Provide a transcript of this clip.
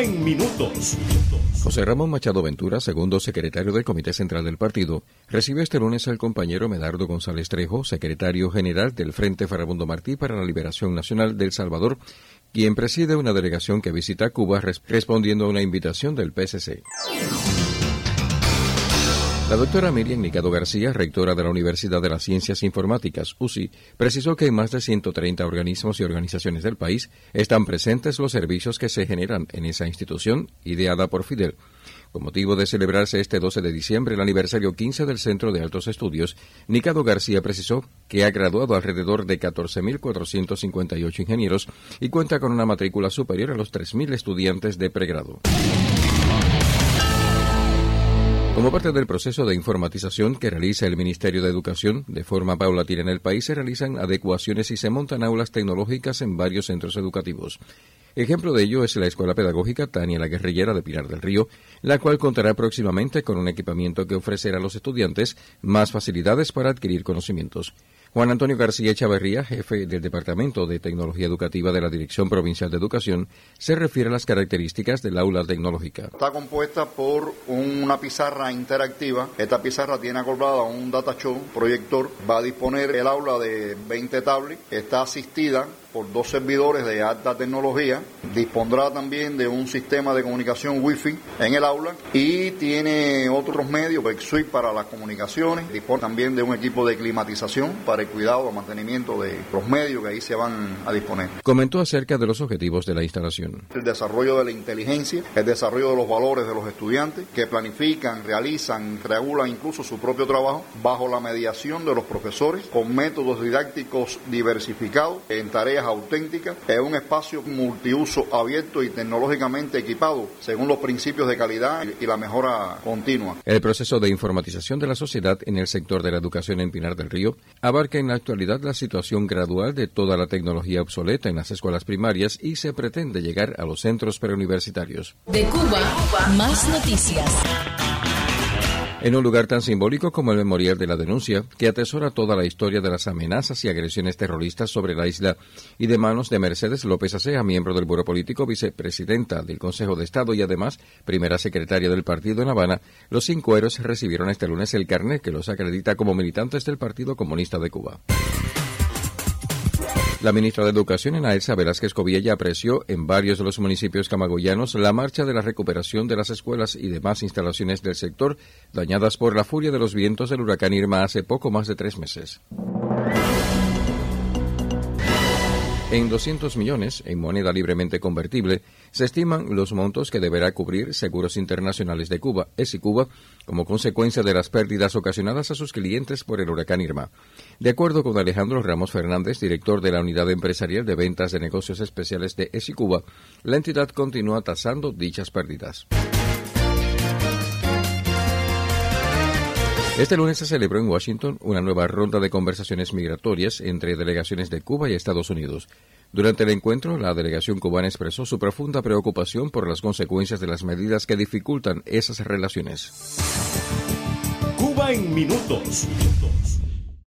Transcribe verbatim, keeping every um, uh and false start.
Cuba en minutos. José Ramón Machado Ventura, segundo secretario del Comité Central del Partido, recibe este lunes al compañero Medardo González Trejo, secretario general del Frente Farabundo Martí para la Liberación Nacional del Salvador, quien preside una delegación que visita Cuba res- respondiendo a una invitación del P S C. La doctora Miriam Nicado García, rectora de la Universidad de las Ciencias Informáticas, U C I, precisó que en más de ciento treinta organismos y organizaciones del país están presentes los servicios que se generan en esa institución, ideada por Fidel. Con motivo de celebrarse este doce de diciembre el aniversario quince del Centro de Altos Estudios, Nicado García precisó que ha graduado alrededor de catorce mil cuatrocientos cincuenta y ocho ingenieros y cuenta con una matrícula superior a los tres mil estudiantes de pregrado. Como parte del proceso de informatización que realiza el Ministerio de Educación, de forma paulatina en el país se realizan adecuaciones y se montan aulas tecnológicas en varios centros educativos. Ejemplo de ello es la Escuela Pedagógica Tania la Guerrillera de Pinar del Río, la cual contará próximamente con un equipamiento que ofrecerá a los estudiantes más facilidades para adquirir conocimientos. Juan Antonio García Echavarría, jefe del Departamento de Tecnología Educativa de la Dirección Provincial de Educación, se refiere a las características del aula tecnológica. Está compuesta por una pizarra interactiva. Esta pizarra tiene acoplada un data show, proyector. Va a disponer el aula de veinte tablets. Está asistida por dos servidores de alta tecnología. Dispondrá también de un sistema de comunicación Wi-Fi en el aula y tiene otros medios, el suite para las comunicaciones. Dispone también de un equipo de climatización para el cuidado o mantenimiento de los medios que ahí se van a disponer. Comentó acerca de los objetivos de la instalación. El desarrollo de la inteligencia, el desarrollo de los valores de los estudiantes que planifican, realizan, regulan incluso su propio trabajo bajo la mediación de los profesores con métodos didácticos diversificados en tareas auténticas, es un espacio multiuso abierto y tecnológicamente equipado según los principios de calidad y la mejora continua. El proceso de informatización de la sociedad en el sector de la educación en Pinar del Río abarca en la actualidad la situación gradual de toda la tecnología obsoleta en las escuelas primarias y se pretende llegar a los centros preuniversitarios. De Cuba, más noticias. En un lugar tan simbólico como el Memorial de la Denuncia, que atesora toda la historia de las amenazas y agresiones terroristas sobre la isla, y de manos de Mercedes López Acea, miembro del Buró Político, vicepresidenta del Consejo de Estado y además primera secretaria del partido en Habana, los cinco héroes recibieron este lunes el carnet que los acredita como militantes del Partido Comunista de Cuba. La ministra de Educación, Ana Elsa Velázquez Coviella, apreció en varios de los municipios camagüeyanos la marcha de la recuperación de las escuelas y demás instalaciones del sector dañadas por la furia de los vientos del huracán Irma hace poco más de tres meses. En doscientos millones, en moneda libremente convertible, se estiman los montos que deberá cubrir Seguros Internacionales de Cuba, ESICuba, como consecuencia de las pérdidas ocasionadas a sus clientes por el huracán Irma. De acuerdo con Alejandro Ramos Fernández, director de la Unidad Empresarial de Ventas de Negocios Especiales de ESICuba, la entidad continúa tasando dichas pérdidas. Este lunes se celebró en Washington una nueva ronda de conversaciones migratorias entre delegaciones de Cuba y Estados Unidos. Durante el encuentro, la delegación cubana expresó su profunda preocupación por las consecuencias de las medidas que dificultan esas relaciones. Cuba en minutos.